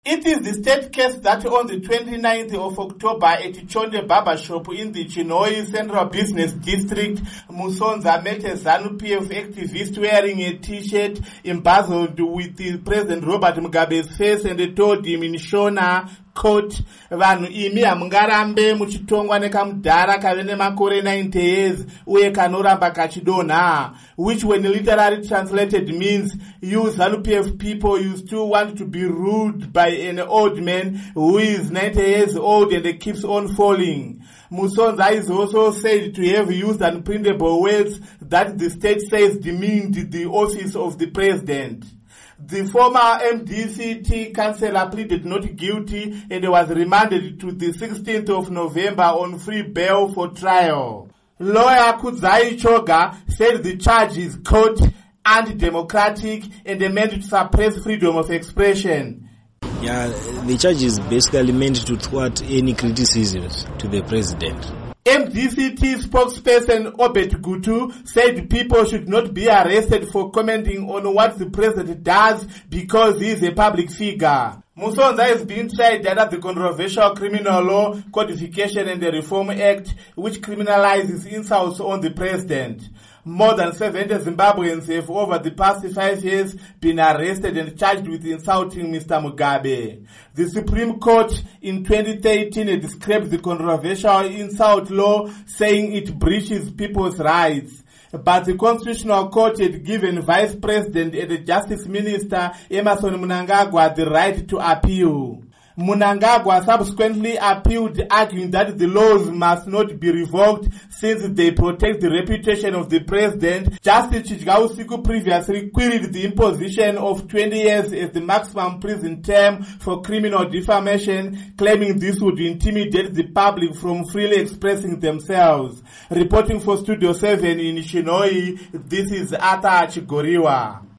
It is the state case that on the 29th of October at Chonde Barber Shop in the Chinhoyi Central Business District, Musonza met a ZANU-PF activist wearing a t-shirt embezzled with the President Robert Mugabe's face and told him in Shona, quote, vanhu imi hamungarambe muchitongwa nekamudhara kave nemakore 90 years uye kanoramba kachidonha, which when literally translated means you ZANU-PF people you still want to be ruled by an old man who is 90 years old and keeps on falling. Musonza is also said to have used unprintable words that the state says demeaned the office of the president. The former MDCT councillor pleaded not guilty and was remanded to the 16th of November on free bail for trial. Lawyer Kudzai Choga said the charge is, quote, anti-democratic and meant to suppress freedom of expression. Yeah, the charge is basically meant to thwart any criticisms to the president. MDCT spokesperson Obet Gutu said people should not be arrested for commenting on what the president does because he is a public figure. Musonza is being tried under the controversial Criminal Law Codification and the Reform Act, which criminalizes insults on the president. More than 70 Zimbabweans have over the past 5 years been arrested and charged with insulting Mr. Mugabe. The Supreme Court in 2013 described the controversial insult law, saying it breaches people's rights. But the Constitutional Court had given Vice President and Justice Minister Emmerson Mnangagwa the right to appeal. Mnangagwa subsequently appealed, arguing that the laws must not be revoked since they protect the reputation of the president. Justice Chijgausiku previously queried the imposition of 20 years as the maximum prison term for criminal defamation, claiming this would intimidate the public from freely expressing themselves. Reporting for Studio 7 in Chinhoyi, this is Arthur Chigoriwa.